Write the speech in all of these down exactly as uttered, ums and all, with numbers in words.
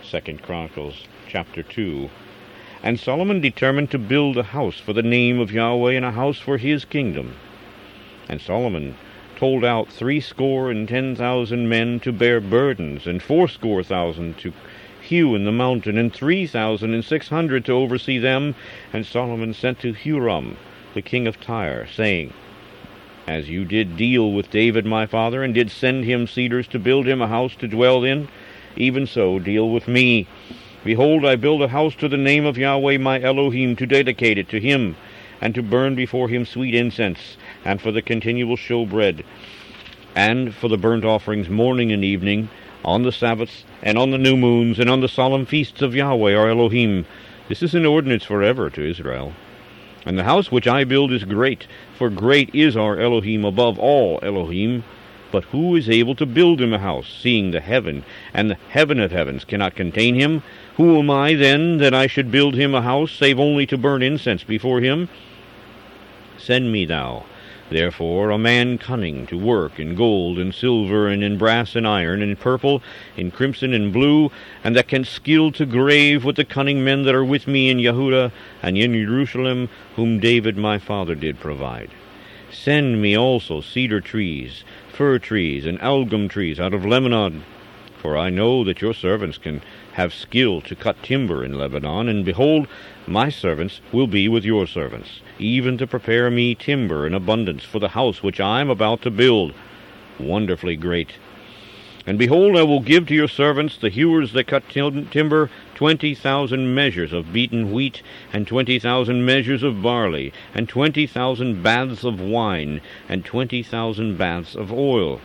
Second Chronicles chapter two. And Solomon determined to build a house for the name of Yahweh, and a house for his kingdom. And Solomon told out threescore and ten thousand men to bear burdens, and fourscore thousand to hew in the mountain, and three thousand and six hundred to oversee them. And Solomon sent to Huram, the king of Tyre, saying, As you did deal with David my father, and did send him cedars to build him a house to dwell in, even so deal with me. Behold, I build a house to the name of Yahweh my Elohim, to dedicate it to him, and to burn before him sweet incense, and for the continual showbread, and for the burnt offerings morning and evening, on the Sabbaths, and on the new moons, and on the solemn feasts of Yahweh our Elohim. This is an ordinance forever to Israel. And the house which I build is great, for great is our Elohim above all Elohim. But who is able to build him a house, seeing the heaven and the heaven of heavens cannot contain him? Who am I, then, that I should build him a house, save only to burn incense before him? Send me thou, therefore, a man cunning to work in gold and silver, and in brass and iron, and in purple, in crimson and blue, and that can skill to grave with the cunning men that are with me in Yehudah and in Jerusalem, whom David my father did provide. Send me also cedar trees, fir trees, and algum trees out of Lebanon, for I know that your servants can have skill to cut timber in Lebanon, and behold, my servants will be with your servants, even to prepare me timber in abundance for the house which I am about to build, wonderfully great. And behold, I will give to your servants, the hewers that cut tim- timber, twenty thousand measures of beaten wheat, and twenty thousand measures of barley, and twenty thousand baths of wine, and twenty thousand baths of oil.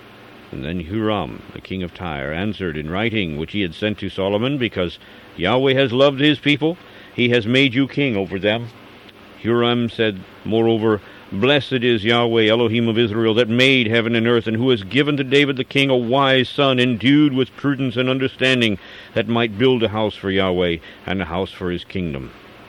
And then Huram, the king of Tyre, answered in writing, which he had sent to Solomon, because Yahweh has loved his people, he has made you king over them. Huram said, moreover, Blessed is Yahweh, Elohim of Israel, that made heaven and earth, and who has given to David the king a wise son, endued with prudence and understanding, that might build a house for Yahweh, and a house for his kingdom.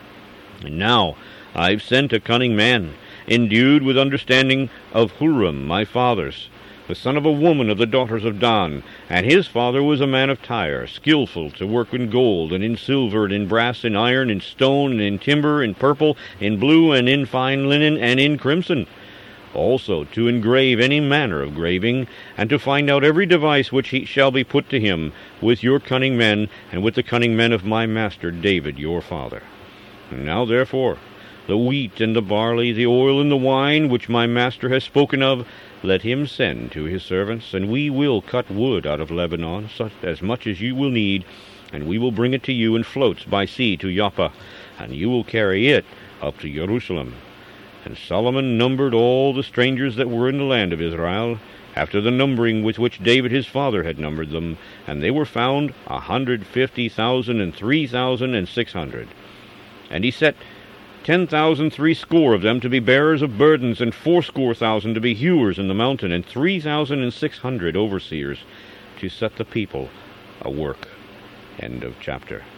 And now I've sent a cunning man, endued with understanding, of Huram my father's, the son of a woman of the daughters of Dan, and his father was a man of Tyre, skillful to work in gold, and in silver, and in brass, and iron, in stone, and in timber, in purple, in blue, and in fine linen, and in crimson. Also to engrave any manner of graving, and to find out every device which he shall be put to him, with your cunning men, and with the cunning men of my master David your father. And now therefore, the wheat and the barley, the oil and the wine, which my master has spoken of, let him send to his servants, and we will cut wood out of Lebanon, such as much as you will need, and we will bring it to you in floats by sea to Joppa, and you will carry it up to Jerusalem. And Solomon numbered all the strangers that were in the land of Israel, after the numbering with which David his father had numbered them, and they were found a hundred fifty thousand and three thousand and six hundred. And he set ten thousand threescore of them to be bearers of burdens, and fourscore thousand to be hewers in the mountain, and three thousand and six hundred overseers to set the people a work. End of chapter.